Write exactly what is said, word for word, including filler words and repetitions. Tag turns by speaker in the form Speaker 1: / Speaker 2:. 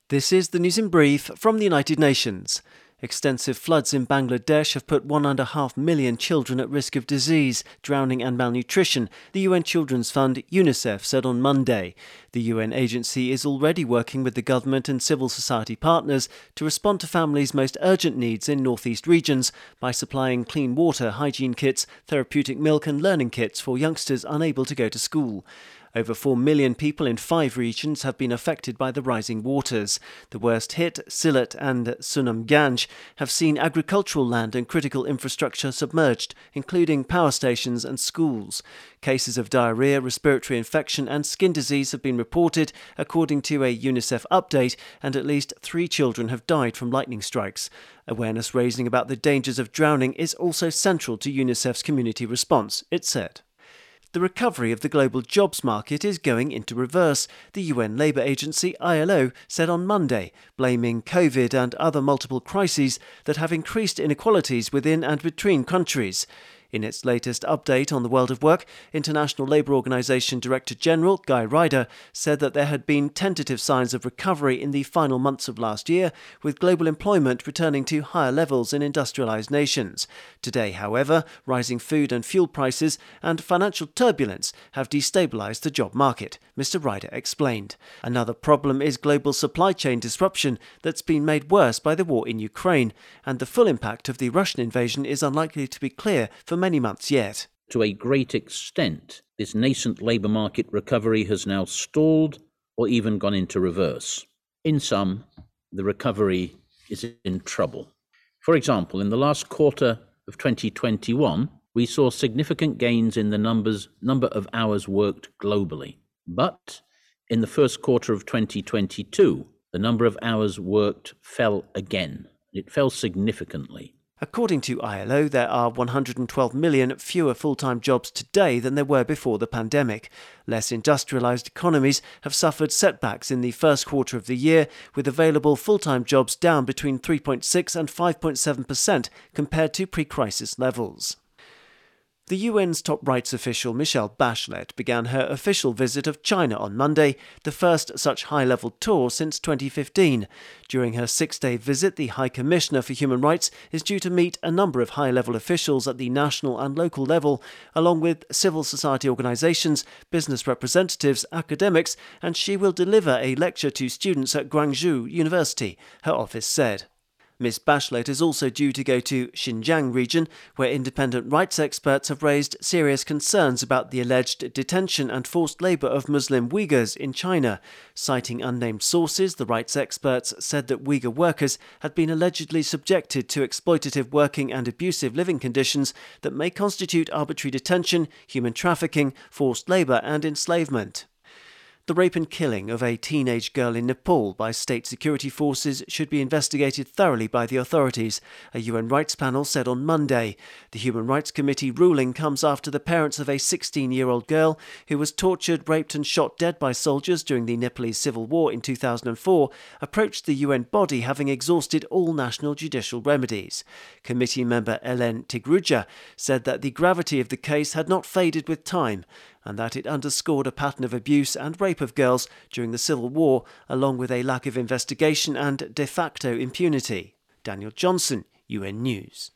Speaker 1: This is the news in brief from the United Nations. Extensive floods in Bangladesh have put one and a half million children at risk of disease, drowning and malnutrition, the U N Children's Fund UNICEF said on Monday. The U N agency is already working with the government and civil society partners to respond to families' most urgent needs in northeast regions by supplying clean water, hygiene kits, therapeutic milk and learning kits for youngsters unable to go to school. Over four million people in five regions have been affected by the rising waters. The worst hit, Sylhet and Sunamganj, have seen agricultural land and critical infrastructure submerged, including power stations and schools. Cases of diarrhoea, respiratory infection and skin disease have been reported, according to a UNICEF update, and at least three children have died from lightning strikes. Awareness raising about the dangers of drowning is also central to UNICEF's community response, it said. The recovery of the global jobs market is going into reverse, the U N Labour Agency I L O said on Monday, blaming COVID and other multiple crises that have increased inequalities within and between countries. In its latest update on the world of work, International Labour Organization Director General Guy Ryder said that there had been tentative signs of recovery in the final months of last year, with global employment returning to higher levels in industrialized nations. Today, however, rising food and fuel prices and financial turbulence have destabilized the job market, Mister Ryder explained. Another problem is global supply chain disruption that's been made worse by the war in Ukraine, and the full impact of the Russian invasion is unlikely to be clear for many months yet.
Speaker 2: To a great extent, this nascent labour market recovery has now stalled or even gone into reverse. In sum, the recovery is in trouble. For example, in the last quarter of twenty twenty-one, we saw significant gains in the numbers, number of hours worked globally. But in the first quarter of twenty twenty-two, the number of hours worked fell again. It fell significantly.
Speaker 1: According to I L O, there are one hundred twelve million fewer full-time jobs today than there were before the pandemic. Less industrialized economies have suffered setbacks in the first quarter of the year, with available full-time jobs down between three point six and five point seven percent compared to pre-crisis levels. The U N's top rights official Michelle Bachelet began her official visit of China on Monday, the first such high-level tour since twenty fifteen. During her six-day visit, the High Commissioner for Human Rights is due to meet a number of high-level officials at the national and local level, along with civil society organisations, business representatives, academics, and she will deliver a lecture to students at Guangzhou University, her office said. Miz Bachelet is also due to go to Xinjiang region, where independent rights experts have raised serious concerns about the alleged detention and forced labour of Muslim Uyghurs in China. Citing unnamed sources, the rights experts said that Uyghur workers had been allegedly subjected to exploitative working and abusive living conditions that may constitute arbitrary detention, human trafficking, forced labour and enslavement. The rape and killing of a teenage girl in Nepal by state security forces should be investigated thoroughly by the authorities, a U N rights panel said on Monday. The Human Rights Committee ruling comes after the parents of a sixteen-year-old girl who was tortured, raped and shot dead by soldiers during the Nepalese civil war in two thousand four approached the U N body having exhausted all national judicial remedies. Committee member Ellen Tigruja said that the gravity of the case had not faded with time, and that it underscored a pattern of abuse and rape of girls during the Civil War, along with a lack of investigation and de facto impunity. Daniel Johnson, U N News.